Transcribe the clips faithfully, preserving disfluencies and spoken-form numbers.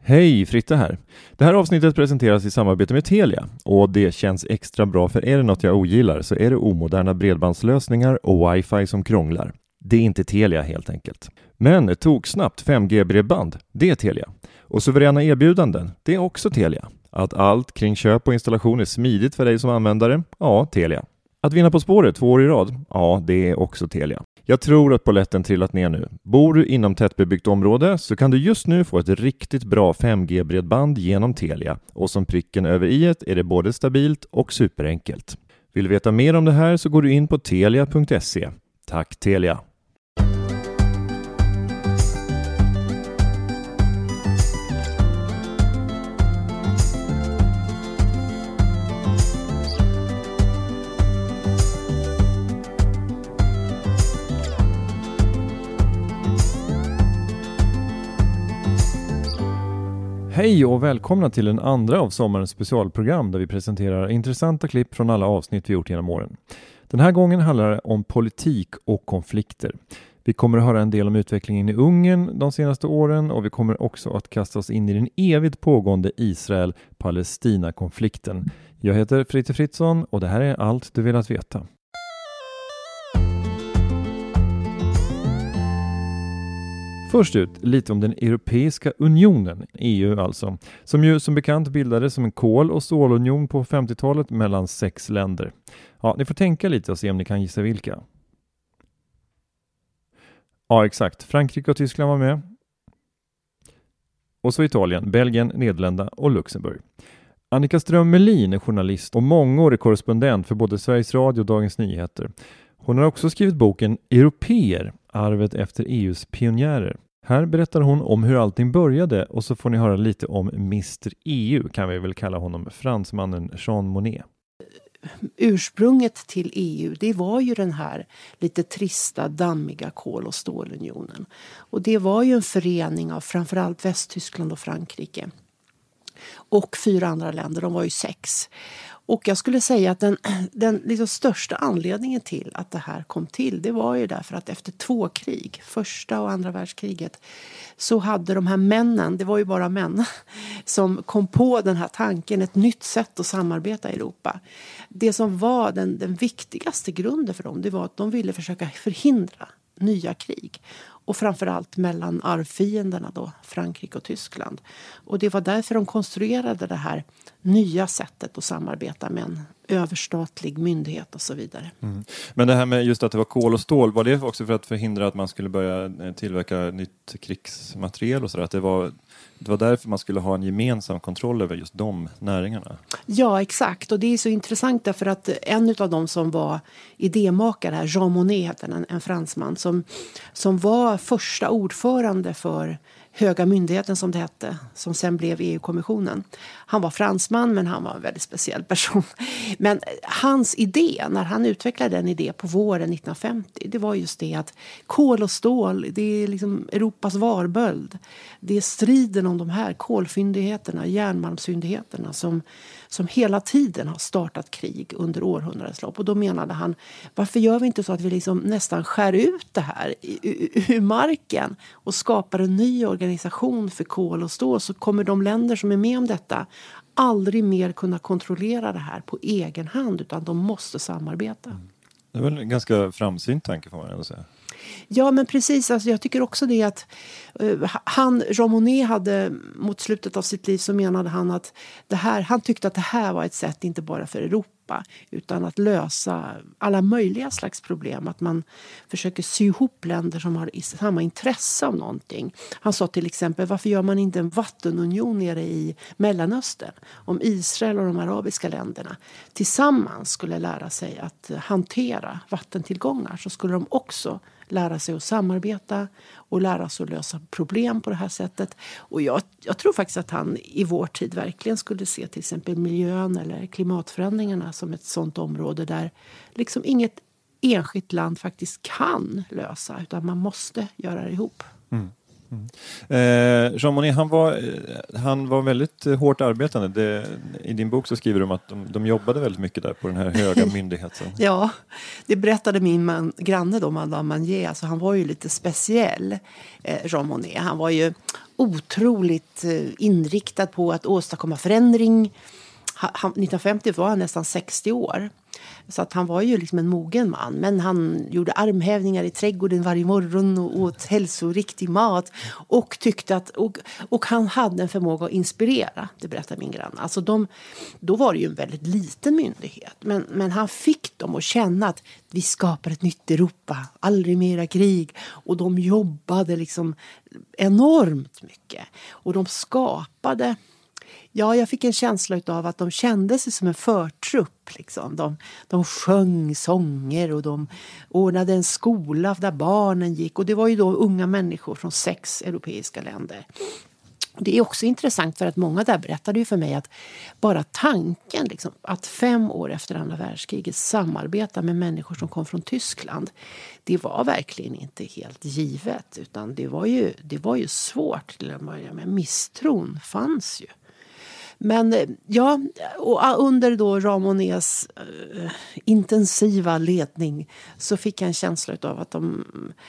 Hej, Fritte här. Det här avsnittet presenteras i samarbete med Telia och det känns extra bra, för är det något jag ogillar så är det omoderna bredbandslösningar och wifi som krånglar. Det är inte Telia helt enkelt. Men tog snabbt fem G-bredband, det är Telia. Och suveräna erbjudanden, det är också Telia. Att allt kring köp och installation är smidigt för dig som användare, ja, Telia. Att vinna På spåret två år i rad, ja, det är också Telia. Jag tror att polletten trillat ner nu. Bor du inom tättbebyggt område så kan du just nu få ett riktigt bra fem G-bredband genom Telia. Och som pricken över i-et är det både stabilt och superenkelt. Vill du veta mer om det här så går du in på telia punkt se. Tack Telia! Hej och välkomna till den andra av sommarens specialprogram där vi presenterar intressanta klipp från alla avsnitt vi gjort genom åren. Den här gången handlar det om politik och konflikter. Vi kommer att höra en del om utvecklingen i Ungern de senaste åren och vi kommer också att kasta oss in i den evigt pågående Israel-Palestina-konflikten. Jag heter Fritte Fritzson och det här är allt du velat veta. Först ut lite om den Europeiska unionen, E U alltså, som ju som bekant bildades som en kol- och stålunion på femtiotalet mellan sex länder. Ja, ni får tänka lite och se om ni kan gissa vilka. Ja, exakt. Frankrike och Tyskland var med. Och så Italien, Belgien, Nederländerna och Luxemburg. Annika Ström Melin är journalist och mångårig korrespondent för både Sveriges Radio och Dagens Nyheter. Hon har också skrivit boken Europeer, arvet efter E U:s pionjärer. Här berättar hon om hur allting började och så får ni höra lite om mister E U, kan vi väl kalla honom, fransmannen Jean Monnet. Ursprunget till E U, det var ju den här lite trista, dammiga kol- och stålunionen. Och det var ju en förening av framförallt Västtyskland och Frankrike. Och fyra andra länder, de var ju sex. Och jag skulle säga att den, den liksom största anledningen till att det här kom till, det var ju därför att efter två krig, första och andra världskriget, så hade de här männen, det var ju bara män, som kom på den här tanken, ett nytt sätt att samarbeta i Europa. Det som var den, den viktigaste grunden för dem, det var att de ville försöka förhindra nya krig. Och framförallt mellan arvfienderna då, Frankrike och Tyskland. Och det var därför de konstruerade det här nya sättet att samarbeta med en överstatlig myndighet och så vidare. Mm. Men det här med just att det var kol och stål, var det också för att förhindra att man skulle börja tillverka nytt krigsmateriel och sådär? Att det var, det var därför man skulle ha en gemensam kontroll över just de näringarna? Ja, exakt. Och det är så intressant därför att en av dem som var idémakare här, Jean Monnet, en, en fransman, som, som var första ordförande för höga myndigheten som det hette, som sen blev E U-kommissionen. Han var fransman, men han var en väldigt speciell person. Men hans idé, när han utvecklade den idé på våren nittonhundrafemtio, det var just det att kol och stål, det är liksom Europas varböld. Det är striden om de här kolfyndigheterna, järnmalmsfyndigheterna som, som hela tiden har startat krig under århundradets lopp. Och då menade han, varför gör vi inte så att vi liksom nästan skär ut det här ur marken och skapar en ny organisation för kol och stål, så kommer de länder som är med om detta aldrig mer kunna kontrollera det här på egen hand, utan de måste samarbeta. Mm. Det är väl en ganska framsynt tanke, får man ändå säga. Ja, men precis. Alltså, jag tycker också det att uh, han, Jean Monnet, hade mot slutet av sitt liv så menade han att det här, han tyckte att det här var ett sätt inte bara för Europa utan att lösa alla möjliga slags problem. Att man försöker sy ihop länder som har samma intresse av någonting. Han sa till exempel, varför gör man inte en vattenunion nere i Mellanöstern? Om Israel och de arabiska länderna tillsammans skulle lära sig att hantera vattentillgångar, så skulle de också lära sig att samarbeta och lära sig att lösa problem på det här sättet. Och jag, jag tror faktiskt att han i vår tid verkligen skulle se till exempel miljön eller klimatförändringarna som ett sådant område där liksom inget enskilt land faktiskt kan lösa, utan man måste göra det ihop. Mm. Mm. Eh, Jean Monnet, han var, han var väldigt hårt arbetande. Det, i din bok så skriver du om att de, de jobbade väldigt mycket där på den här höga myndigheten. Ja, det berättade min man, granne då, Madame Manier. Alltså, han var ju lite speciell, eh, Jean Monnet. Han var ju otroligt eh, inriktad på att åstadkomma förändring. Han, nittonhundrafemtio var han nästan sextio år. Så att han var ju liksom en mogen man. Men han gjorde armhävningar i trädgården varje morgon och åt hälsoriktig mat. Och tyckte att, och, och han hade en förmåga att inspirera, det berättar min granne. Alltså de, då var det ju en väldigt liten myndighet. Men, men han fick dem att känna att vi skapar ett nytt Europa. Aldrig mera krig. Och de jobbade liksom enormt mycket. Och de skapade... Ja, jag fick en känsla av att de kände sig som en förtrupp. Liksom. De, de sjöng sånger och de ordnade en skola där barnen gick. Och det var ju då unga människor från sex europeiska länder. Det är också intressant för att många där berättade ju för mig att bara tanken liksom, att fem år efter andra världskriget samarbeta med människor som kom från Tyskland, det var verkligen inte helt givet. Utan det var ju, det var ju svårt till att börja med. Misstron fanns ju. Men ja, och under då Jean Monnets uh, intensiva ledning så fick jag en känsla av att de,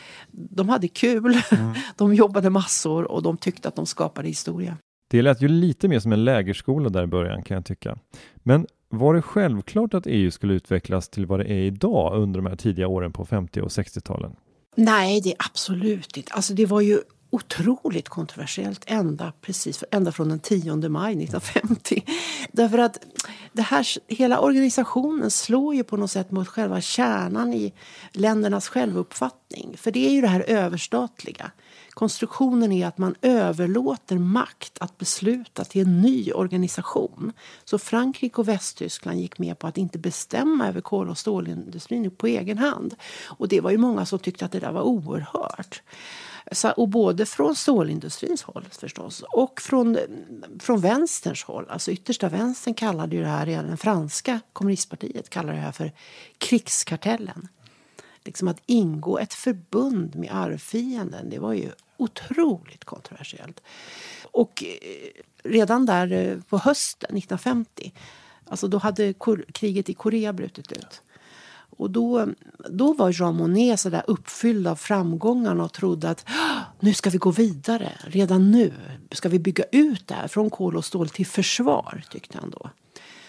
de hade kul. Mm. De jobbade massor och de tyckte att de skapade historia. Det lät ju lite mer som en lägerskola där i början, kan jag tycka. Men var det självklart att E U skulle utvecklas till vad det är idag under de här tidiga åren på femtio- och sextio-talen? Nej, det är absolut inte. Alltså det var ju otroligt kontroversiellt ända, precis, ända från den tionde maj nittonhundrafemtio. Därför att det här, hela organisationen slår ju på något sätt mot själva kärnan i ländernas självuppfattning. För det är ju det här överstatliga. Konstruktionen är att man överlåter makt att besluta till en ny organisation. Så Frankrike och Västtyskland gick med på att inte bestämma över kol- och stålindustrin på egen hand. Och det var ju många som tyckte att det där var oerhört. Så, och både från stålindustrins håll förstås och från, från vänsterns håll. Alltså yttersta vänstern kallade ju det här, den franska kommunistpartiet kallar det här för krigskartellen. Liksom att ingå ett förbund med arvfienden, det var ju otroligt kontroversiellt. Och redan där på hösten nittonhundrafemtio, alltså då hade kriget i Korea brutit ut. Och då, då var Jean Monnet så där uppfylld av framgångarna och trodde att nu ska vi gå vidare. Redan nu ska vi bygga ut det här från kol och stål till försvar, tyckte han då.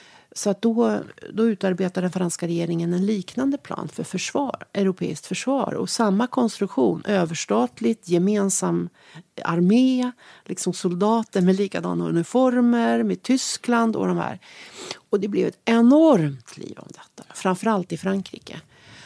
Så att då, då utarbetade den franska regeringen en liknande plan för försvar, europeiskt försvar. Och samma konstruktion, överstatligt, gemensam armé, liksom soldater med likadana uniformer, med Tyskland och de här. Och det blev ett enormt liv om detta, framförallt i Frankrike.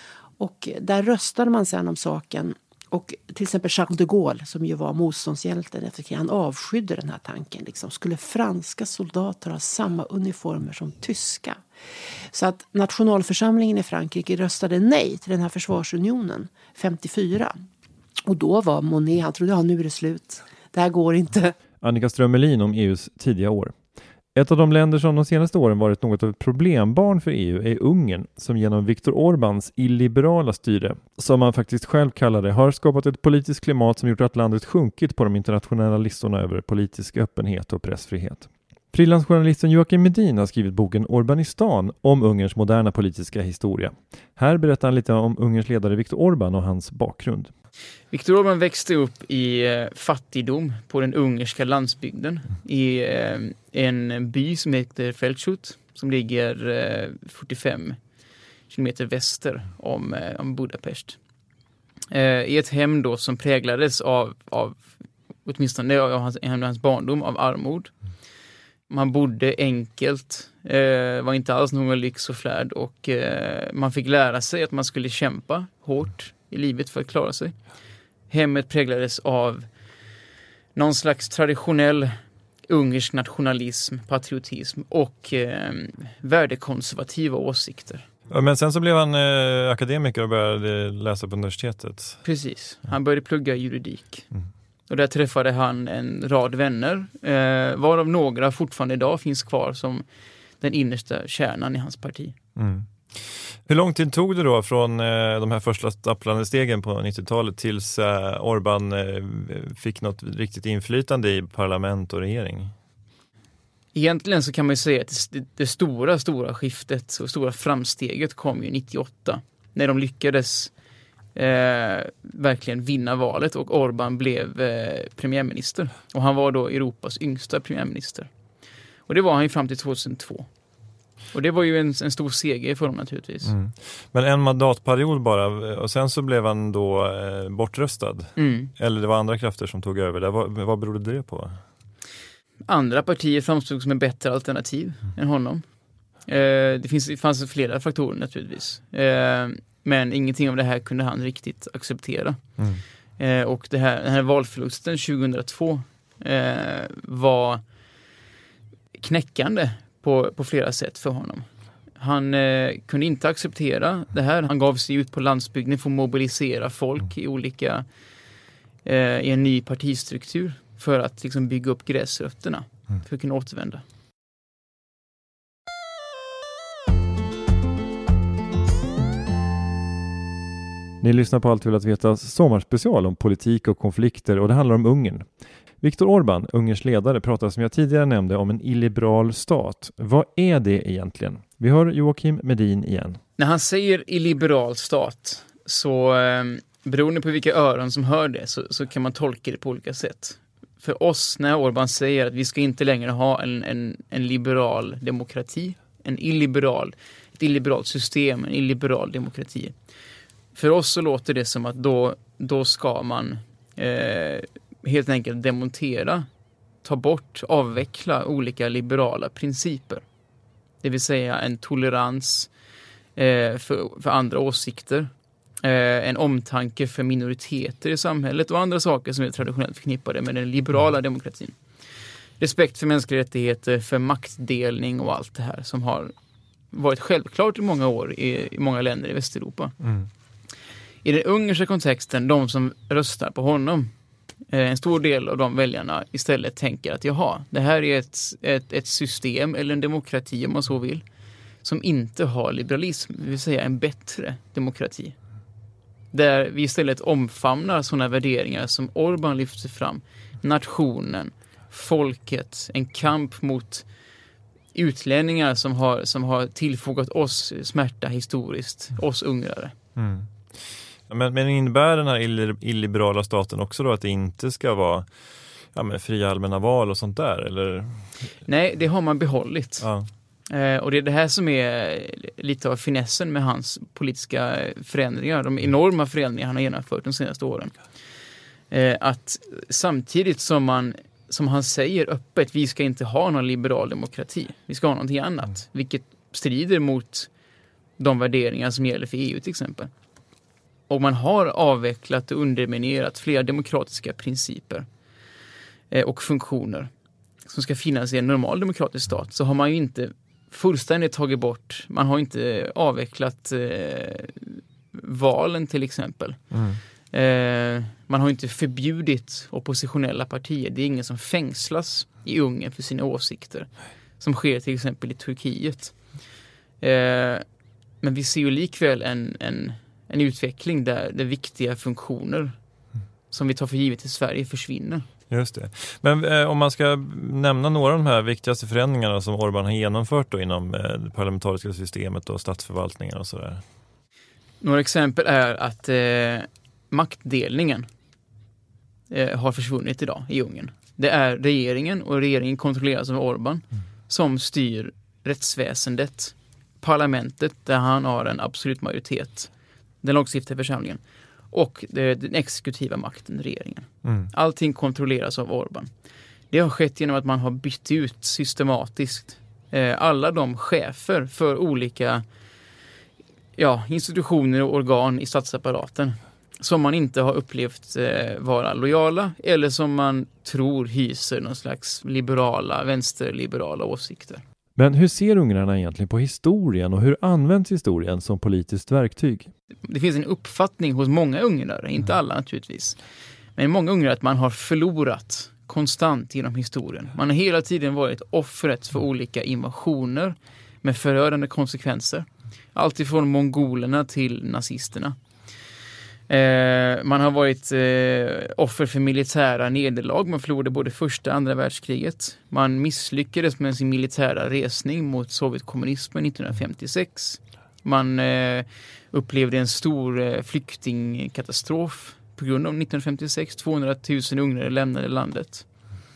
Och där röstade man sedan om saken. Och till exempel Charles de Gaulle, som ju var motståndshjälten efter kriget, han avskydde den här tanken. Liksom, skulle franska soldater ha samma uniformer som tyska? Så att nationalförsamlingen i Frankrike röstade nej till den här försvarsunionen femtiofyra. Och då var Monnet, han trodde, ja, nu är det slut. Det här går inte. Annika Strömmelin om E U:s tidiga år. Ett av de länder som de senaste åren varit något av ett problembarn för E U är Ungern, som genom Viktor Orbáns illiberala styre, som man faktiskt själv kallar det, har skapat ett politiskt klimat som gjort att landet sjunkit på de internationella listorna över politisk öppenhet och pressfrihet. Frilansjournalisten Joakim Medin har skrivit boken Orbanistan om Ungerns moderna politiska historia. Här berättar han lite om Ungerns ledare Viktor Orbán och hans bakgrund. Viktor Orbán växte upp i eh, fattigdom på den ungerska landsbygden i eh, en by som heter Felcsút, som ligger eh, fyrtiofem kilometer väster om, eh, om Budapest. Eh, I ett hem då som präglades av, av åtminstone av hans, hans barndom, av armod. Man bodde enkelt, eh, var inte alls någon lyx och flärd, och eh, man fick lära sig att man skulle kämpa hårt i livet för att klara sig. Hemmet präglades av någon slags traditionell ungersk nationalism, patriotism och eh, värdekonservativa åsikter. Ja, men sen så blev han eh, akademiker och började läsa på universitetet. Precis, han började plugga juridik. Mm. Och där träffade han en rad vänner, eh, varav några fortfarande idag finns kvar som den innersta kärnan i hans parti. Mm. Hur lång tid tog det då från eh, de här första stapplande stegen på nittiotalet tills eh, Orbán eh, fick något riktigt inflytande i parlament och regering? Egentligen så kan man ju säga att det, det stora, stora skiftet och stora framsteget kom ju nittioåtta. När de lyckades eh, verkligen vinna valet och Orbán blev eh, premiärminister. Och han var då Europas yngsta premiärminister. Och det var han ju fram till tjugohundratvå. Och det var ju en, en stor seger för honom naturligtvis. Mm. Men en mandatperiod bara, och sen så blev han då eh, bortröstad. Mm. Eller det var andra krafter som tog över. Där. Vad, vad berodde det på? Andra partier framstod som en bättre alternativ mm. än honom. Eh, det, finns, det fanns flera faktorer naturligtvis. Eh, men ingenting av det här kunde han riktigt acceptera. Mm. Eh, och det här, den här valförlusten tjugohundratvå eh, var knäckande på, på flera sätt för honom. Han eh, kunde inte acceptera det här. Han gav sig ut på landsbygden för att mobilisera folk i olika eh, i en ny partistruktur för att liksom bygga upp gräsrötterna mm. för att kunna återvända. Ni lyssnar på Allt vill att veta sommarspecial om politik och konflikter, och det handlar om Ungern. Viktor Orbán, Ungerns ledare, pratar som jag tidigare nämnde om en illiberal stat. Vad är det egentligen? Vi hör Joakim Medin igen. När han säger illiberal stat så eh, beroende på vilka öron som hör det så, så kan man tolka det på olika sätt. För oss, när Orbán säger att vi ska inte längre ha en, en, en liberal demokrati, en illiberal, ett illiberalt system, en illiberal demokrati. För oss så låter det som att då, då ska man eh, helt enkelt demontera, ta bort, avveckla olika liberala principer. Det vill säga en tolerans eh, för, för andra åsikter, eh, en omtanke för minoriteter i samhället och andra saker som är traditionellt förknippade med den liberala demokratin. Respekt för mänskliga rättigheter, för maktdelning och allt det här som har varit självklart i många år i, i många länder i Västeuropa. Mm. I den ungerska kontexten, de som röstar på honom, en stor del av de väljarna istället tänker att jaha, det här är ett, ett, ett system eller en demokrati om man så vill, som inte har liberalism, det vill säga en bättre demokrati. Där vi istället omfamnar sådana värderingar som Orbán lyfter fram. Nationen, folket, en kamp mot utlänningar som har, som har tillfogat oss smärta historiskt, oss ungrare. Mm. Men, men innebär den här illiberala staten också då att det inte ska vara ja, men fria allmänna val och sånt där? Eller? Nej, det har man behållit. Ja. Eh, och det är det här som är lite av finessen med hans politiska förändringar. De enorma förändringar han har genomfört de senaste åren. Eh, att samtidigt som, man, som han säger öppet, vi ska inte ha någon liberal demokrati. Vi ska ha någonting annat. Mm. Vilket strider mot de värderingar som gäller för E U till exempel. Och man har avvecklat och underminerat flera demokratiska principer eh, och funktioner som ska finnas i en normal demokratisk stat, så har man ju inte fullständigt tagit bort, man har inte avvecklat eh, valen till exempel. Mm. Eh, man har inte förbjudit oppositionella partier. Det är ingen som fängslas i Ungern för sina åsikter, som sker till exempel i Turkiet. Eh, men vi ser ju likväl en, en En utveckling där de viktiga funktioner som vi tar för givet i Sverige försvinner. Just det. Men eh, om man ska nämna några av de här viktigaste förändringarna som Orbán har genomfört då inom eh, det parlamentariska systemet och statsförvaltningen och sådär. Några exempel är att eh, maktdelningen eh, har försvunnit idag i Ungern. Det är regeringen, och regeringen kontrolleras av Orbán, mm. som styr rättsväsendet, parlamentet där han har en absolut majoritet, den lagstiftande församlingen, och den exekutiva makten, regeringen. Mm. Allting kontrolleras av Orbán. Det har skett genom att man har bytt ut systematiskt eh, alla de chefer för olika ja, institutioner och organ i statsapparaten som man inte har upplevt eh, vara lojala eller som man tror hyser någon slags liberala, vänsterliberala åsikter. Men hur ser ungrarna egentligen på historien och hur används historien som politiskt verktyg? Det finns en uppfattning hos många ungrare, inte alla naturligtvis, men många ungrare att man har förlorat konstant genom historien. Man har hela tiden varit offret för olika invasioner med förödande konsekvenser. Allt ifrån mongolerna till nazisterna. Eh, man har varit eh, offer för militära nederlag. Man förlorade både första och andra världskriget. Man misslyckades med sin militära resning mot Sovjetkommunismen nittonhundrafemtiosex. Man eh, upplevde en stor eh, flyktingkatastrof på grund av nittonhundrafemtiosex. tvåhundratusen ungrare lämnade landet.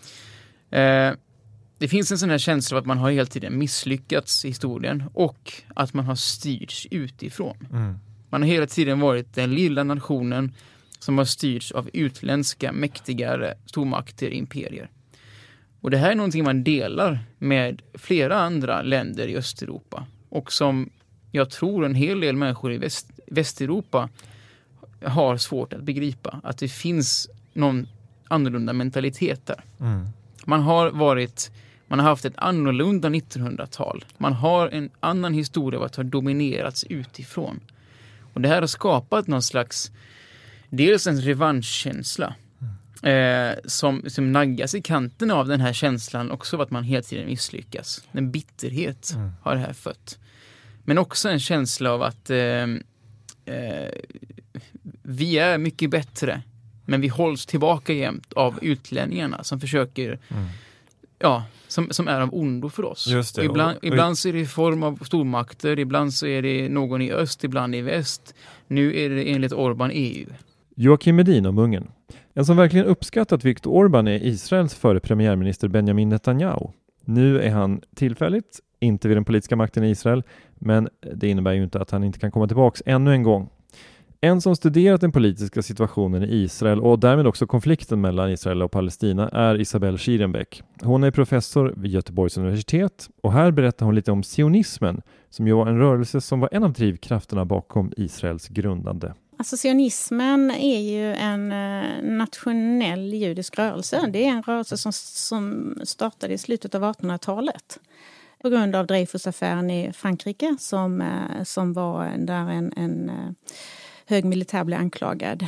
Eh, det finns en sån här känsla av att man har hela tiden misslyckats i historien och att man har styrts utifrån. Mm. Man har hela tiden varit den lilla nationen som har styrts av utländska mäktigare stormakter, imperier. Och det här är någonting man delar med flera andra länder i Östeuropa. Och som jag tror en hel del människor i Väst, Västeuropa har svårt att begripa. Att det finns någon annorlunda mentalitet där. Mm. Man har varit... Man har haft ett annorlunda nittonhundratal. Man har en annan historia av att ha dominerats utifrån. Och det här har skapat någon slags, dels en revanschkänsla eh, som, som naggas i kanten av den här känslan också av att man hela tiden misslyckas. En bitterhet mm. har det här fött. Men också en känsla av att eh, eh, vi är mycket bättre, men vi hålls tillbaka jämt av utlänningarna som försöker... Mm. Ja, som, som är av ondo för oss. Just det. Och ibland, och, och, ibland så är det i form av stormakter, ibland så är det någon i öst, ibland i väst. Nu är det enligt Orbán E U. Joakim Medin om Ungern. En som verkligen uppskattat Viktor Orbán är Israels före premiärminister Benjamin Netanyahu. Nu är han tillfälligt inte vid den politiska makten i Israel, men det innebär ju inte att han inte kan komma tillbaka ännu en gång. En som studerat den politiska situationen i Israel och därmed också konflikten mellan Israel och Palestina är Isabelle Schierenbeck. Hon är professor vid Göteborgs universitet och här berättar hon lite om sionismen som ju var en rörelse som var en av drivkrafterna bakom Israels grundande. Alltså sionismen är ju en nationell judisk rörelse. Det är en rörelse som, som startade i slutet av artonhundratalet. På grund av Dreyfusaffären i Frankrike som, som var där en... en hög militär blev anklagad,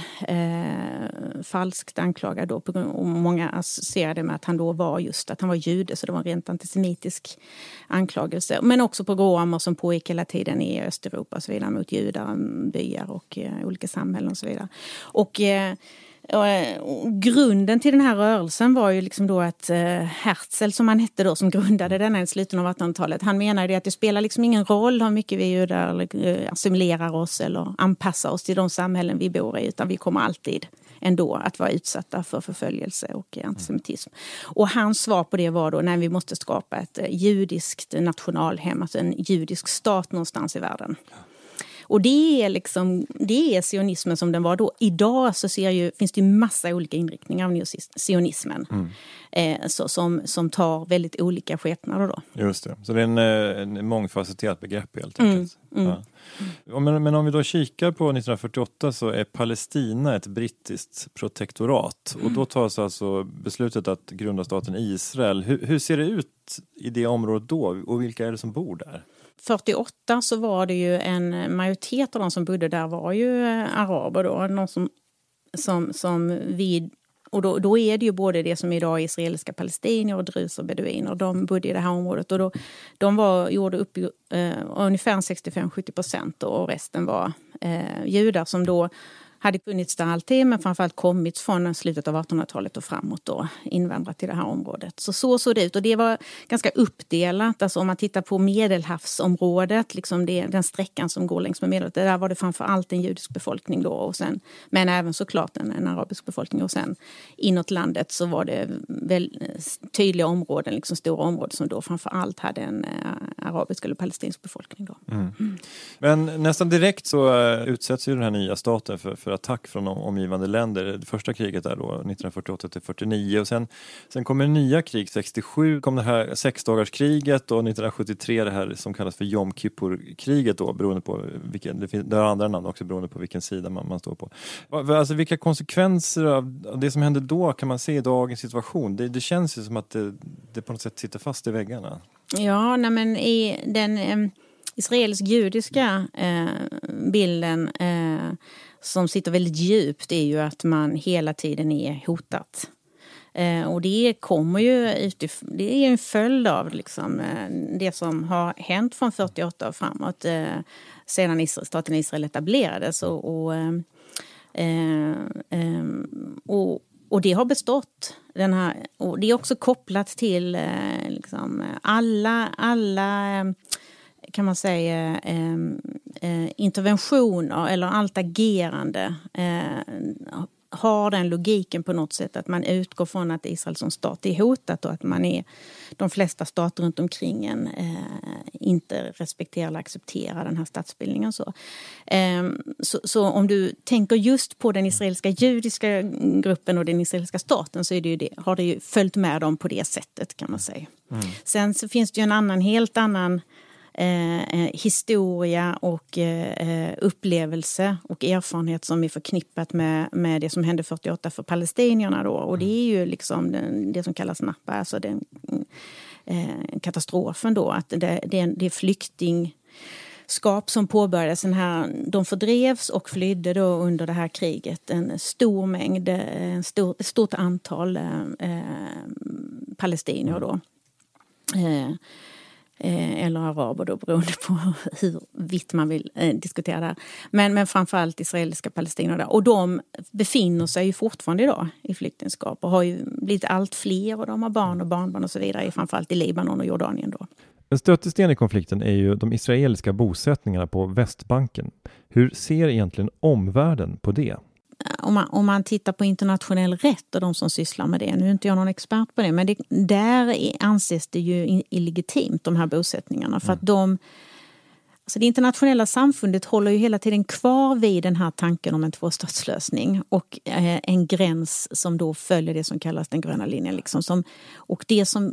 eh, falskt anklagad då, på grund, och många associerade med att han då var just att han var jude, så det var en rent antisemitisk anklagelse. Men också pogromer som pågick hela tiden i Östeuropa och så vidare mot judar, byar och eh, olika samhällen och så vidare. Och eh, Och grunden till den här rörelsen var ju liksom då att eh, Herzl, som han hette då, som grundade den i slutet av artonhundratalet, han menade att det spelar liksom ingen roll hur mycket vi judar eh, assimilerar oss eller anpassar oss till de samhällen vi bor i, utan vi kommer alltid ändå att vara utsatta för förföljelse och antisemitism. Och hans svar på det var då, när vi måste skapa ett judiskt nationalhem, alltså en judisk stat någonstans i världen. Och det är liksom, det är sionismen som den var då. Idag så ser ju, finns det ju massa olika inriktningar av sionismen. Mm. Eh, så, som, som tar väldigt olika skepnader då. Just det. Så det är en, en mångfacetterat begrepp helt enkelt. Mm. Mm. Ja. Men, men om vi då kikar på nittonhundrafyrtioåtta så är Palestina ett brittiskt protektorat. Mm. Och då tas alltså beslutet att grunda staten Israel. Hur, hur ser det ut i det området då? Och vilka är det som bor där? fyrtioåtta så var det ju en majoritet av de som bodde där var ju araber då. Någon som, som, som vi, och då, då är det ju både det som idag är israeliska palestinier och drus och beduiner. De bodde i det här området och då, de var, gjorde upp eh, ungefär sextiofem till sjuttio procent och resten var eh, judar som då hade funnits där alltid, men framförallt kommit från slutet av artonhundratalet och framåt då, invandrat till det här området. Så så såg det ut och det var ganska uppdelat. Alltså om man tittar på Medelhavsområdet, liksom det, den sträckan som går längs med Medelhavet, där var det framförallt en judisk befolkning då, och sen, men även såklart en, en arabisk befolkning. Och sen inåt landet så var det väl tydliga områden, liksom stora områden som då framförallt hade en äh, arabisk eller palestinsk befolkning då. Mm. Mm. Men nästan direkt så uh, utsätts ju den här nya staten för, för attack från de omgivande länder. Det första kriget är då nittonhundrafyrtioåtta till fyrtionio och sen, sen kommer nya krig. sextiosju kom det här sexdagarskriget och nittonhundrasjuttiotre det här som kallas för Yom Kippur-kriget då, beroende på vilken, det finns det har andra namn också beroende på vilken sida man, man står på. Alltså vilka konsekvenser av, av det som hände då kan man se i dagens situation? Det, det känns ju som att det, det på något sätt sitter fast i väggarna. Ja, nej men i den eh, israelisk-judiska eh, bilden eh, som sitter väldigt djupt är ju att man hela tiden är hotat. Eh, och det kommer ju utif- det är en följd av liksom, eh, det som har hänt från fyrtioåtta och framåt eh, sedan Israel, staten Israel etablerades. Och, och, eh, eh, och, och det har bestått. Den här, och det är också kopplat till eh, liksom, alla, alla eh, kan man säga eh, eh, interventioner eller allt agerande eh, har den logiken på något sätt att man utgår från att Israel som stat är hotat och att man är de flesta stater runt omkring en eh, inte respekterar eller accepterar den här statsbildningen. Så. Eh, så, så om du tänker just på den israeliska judiska gruppen och den israeliska staten så är det ju det, har det ju följt med dem på det sättet kan man säga. Mm. Sen så finns det ju en annan, helt annan Eh, historia och eh, upplevelse och erfarenhet som är förknippat med, med det som hände fyrtioåtta för palestinierna då. Och det är ju liksom den, det som kallas Nakba, alltså den eh, katastrofen då. Att det, det, det är flyktingskap som påbörjades. Den här, de fördrevs och flydde då under det här kriget. En stor mängd, en stor, ett stort antal eh, palestinier då. Eh, eller araber då, beroende på hur vitt man vill eh, diskutera det. Men, men framförallt israeliska palestinier där. Och de befinner sig ju fortfarande idag i flyktingskap och har ju blivit allt fler och de har barn och barnbarn och så vidare, framförallt i Libanon och Jordanien då. En stötesten i konflikten är ju de israeliska bosättningarna på Västbanken. Hur ser egentligen omvärlden på det? Om man, om man tittar på internationell rätt och de som sysslar med det, nu är inte jag någon expert på det, men det, där anses det ju illegitimt de här bosättningarna. För mm. att de, alltså det internationella samfundet håller ju hela tiden kvar vid den här tanken om en tvåstatslösning och eh, en gräns som då följer det som kallas den gröna linjen. Liksom, som, och det som,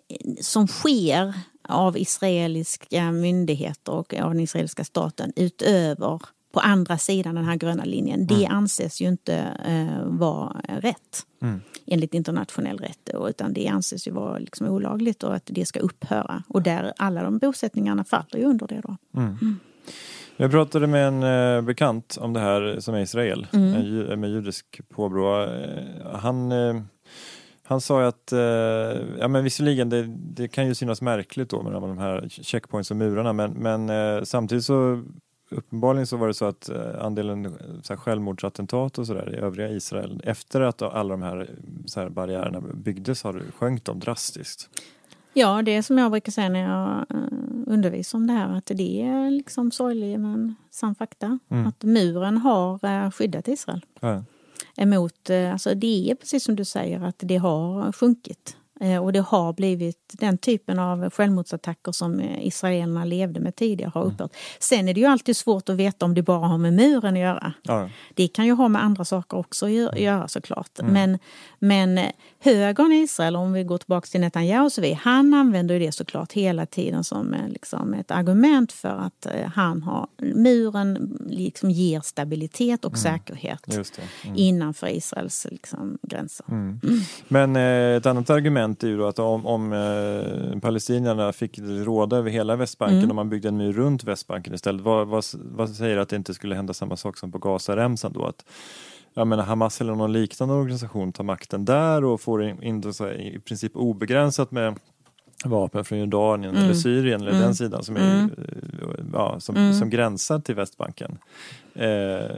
som sker av israeliska myndigheter och av den israeliska staten utöver på andra sidan den här gröna linjen, mm. det anses ju inte eh, vara rätt mm. enligt internationell rätt, utan det anses ju vara liksom olagligt och att det ska upphöra. Och där alla de bosättningarna faller ju under det då. Mm. Mm. Jag pratade med en eh, bekant om det här som är Israel, mm. med, med judisk påbrå. Han... Eh, Han sa att, eh, ja men visserligen det, det kan ju synas märkligt då med de här checkpoints och murarna, men, men eh, samtidigt så uppenbarligen så var det så att andelen så här, självmordsattentat och sådär i övriga Israel efter att alla de här, så här barriärerna byggdes har sjönkt de drastiskt. Ja, det är som jag brukar säga när jag undervisar om det här, att det är liksom sorgligt men sann fakta. Mm. Att muren har skyddat Israel. Ja. Emot, alltså det är precis som du säger att det har sjunkit. Och det har blivit den typen av självmordsattacker som israelerna levde med tidigare har upphört. Mm. Sen är det ju alltid svårt att veta om det bara har med muren att göra. Ja. Det kan ju ha med andra saker också att göra såklart. Mm. Men, men högern i Israel, om vi går tillbaka till Netanyahu, så vi, han använder det såklart hela tiden som liksom ett argument för att han har, muren liksom ger stabilitet och mm. säkerhet Just det. Mm. innanför Israels liksom, gränser. Mm. Mm. Men eh, ett annat argument är ju då att om, om eh, palestinierna fick råda över hela Västbanken mm. och man byggde en mur runt Västbanken istället, vad, vad, vad säger att det inte skulle hända samma sak som på Gazaremsan då? Att jag menar, Hamas eller någon liknande organisation tar makten där och får in, in så här, i princip obegränsat med vapen från Jordanien mm. eller Syrien eller mm. den sidan som, är, mm. ja, som, mm. som gränsar till Västbanken. Eh,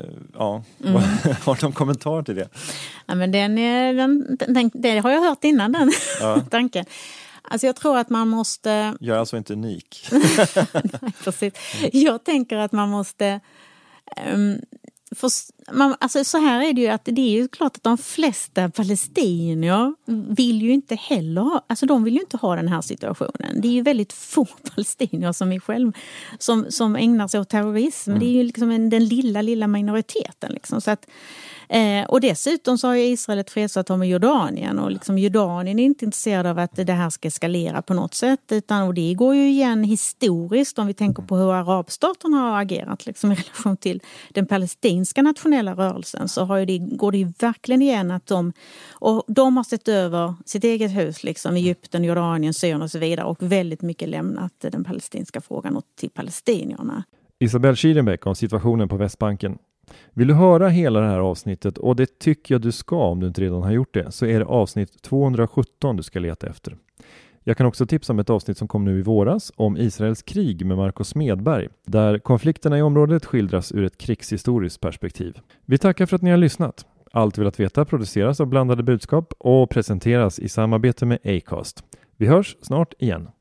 ja, mm. har de kommentar till det? Ja, men den, den, den, det har jag hört innan den ja. tanken. Alltså jag tror att man måste... Jag är alltså inte unik. Nej, precis. Jag tänker att man måste... Um, För, man, alltså så här är det ju att det är ju klart att de flesta palestinier vill ju inte heller ha, alltså de vill ju inte ha den här situationen. Det är ju väldigt få palestinier som är själv som, som ägnar sig åt terrorism. Mm. Det är ju liksom en, den lilla, lilla minoriteten liksom. Så att, eh, och dessutom så har ju Israel ett fredsavtal med Jordanien och liksom Jordanien är inte intresserad av att det här ska eskalera på något sätt, utan och det går ju igen historiskt om vi tänker på hur arabstaterna har agerat liksom, i relation till den palestinska nationella rörelsen, så har ju det, går det ju verkligen igen att de, och de har sett över sitt eget hus liksom, Egypten, Jordanien, Syrien och så vidare och väldigt mycket lämnat den palestinska frågan åt till palestinierna. Isabel Schierenbeck om situationen på Västbanken. Vill du höra hela det här avsnittet, och det tycker jag du ska om du inte redan har gjort det, så är det avsnitt tvåhundrasjutton du ska leta efter. Jag kan också tipsa om ett avsnitt som kom nu i våras om Israels krig med Marcus Smedberg, där konflikterna i området skildras ur ett krigshistoriskt perspektiv. Vi tackar för att ni har lyssnat. Allt vill att veta produceras av Blandade budskap och presenteras i samarbete med Acast. Vi hörs snart igen.